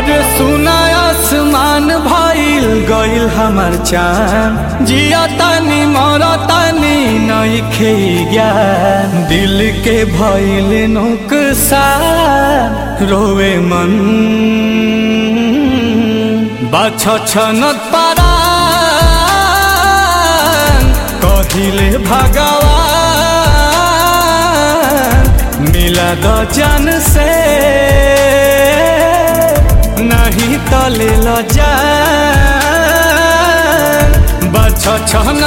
और सुना आसमान भइल गइल हमर चान, जिया तानी मरा तानी नइखे ज्ञान, दिल के भइल नुकसान रोवे मन बाछ छनत पारान, कहिले भगवान मिला द जान से नहीं तो ले लो जान बाछ छनत